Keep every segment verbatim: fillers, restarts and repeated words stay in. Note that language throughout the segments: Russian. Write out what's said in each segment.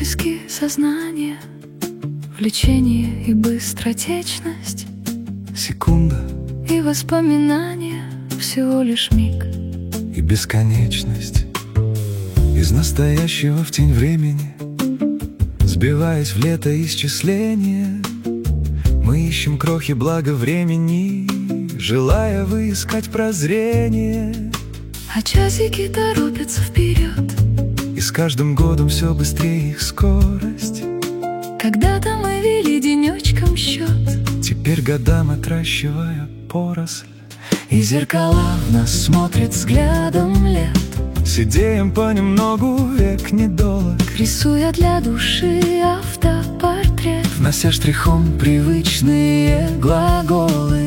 пески сознания, влечение и быстротечность, секунда и воспоминания всего лишь миг, и бесконечность. Из настоящего в тень времени, сбиваясь в летоисчисление, мы ищем крохи блага времени, желая выискать прозрение. А часики торопятся вперед, и с каждым годом все быстрее их скорость. Когда-то мы вели денечком счет, теперь годам отращивая поросль. и зеркала в нас смотрят взглядом лет, Сидеем понемногу, век недолог, рисуя для души автопортрет, внося штрихом привычные глаголы.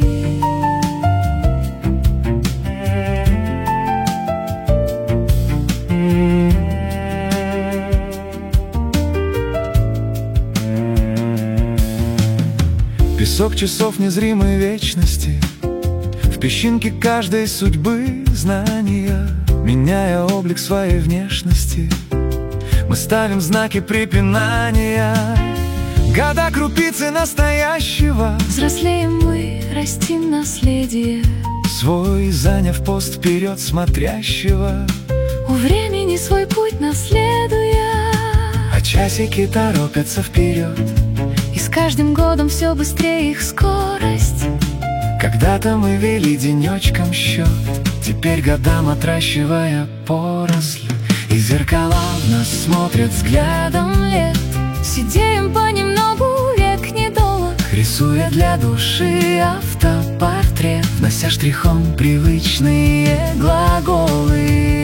Песок часов незримой вечности, в песчинке каждой судьбы знания, меняя облик своей внешности, мы ставим знаки препинания. Года крупицы настоящего, Взрослеем мы, растим наследие, свой заняв пост вперед смотрящего, у времени свой путь наследуя. а часики торопятся вперед, И с каждым годом все быстрее их скорость. когда-то мы вели денечком счет, теперь годам отращивая поросль. И зеркала в нас смотрят взглядом лет, сидеем понемногу, век недолог, Рисуя для души автопортрет, внося штрихом привычные глаголы.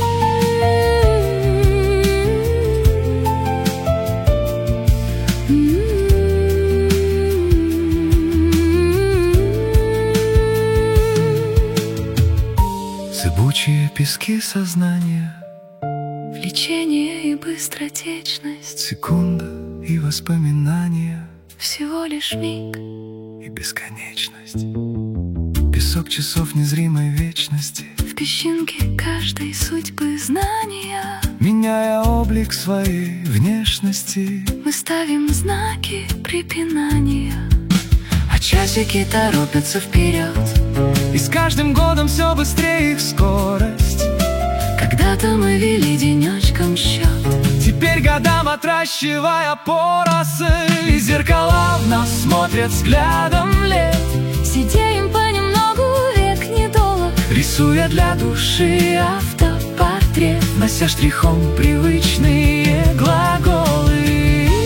зыбучие пески сознания, Влечение и быстротечность, секунда и воспоминания, всего лишь миг, и бесконечность. Песок часов незримой вечности, в песчинке каждой судьбы знания, меняя облик своей внешности, мы ставим знаки препинания. а часики торопятся вперед, и с каждым годом все быстрее их скорость. Когда-то мы вели денечком счет, Теперь годам отращивая поросль, и зеркала в нас смотрят взглядом лет, сидеем понемногу, век недолог, рисуя для души автопортрет, внося штрихом привычные глаголы.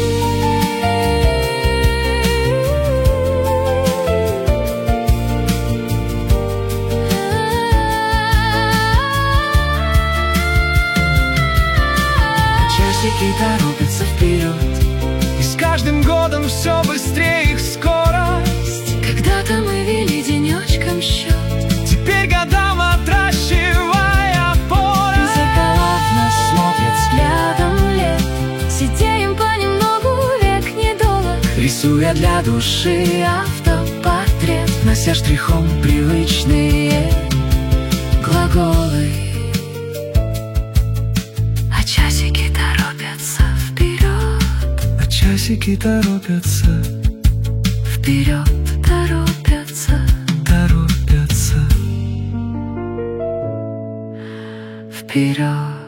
Часики торопятся вперед, и с каждым годом все быстрее их скорость. когда-то мы вели денечком счет, Теперь годам отращивая поросль, зеркала в нас смотрят взглядом лет, сидеем понемногу, век недолог, рисуя для души автопортрет, внося штрихом привычные глаголы. А часики торопятся вперед, а часики торопятся, вперед торопятся, торопятся вперед.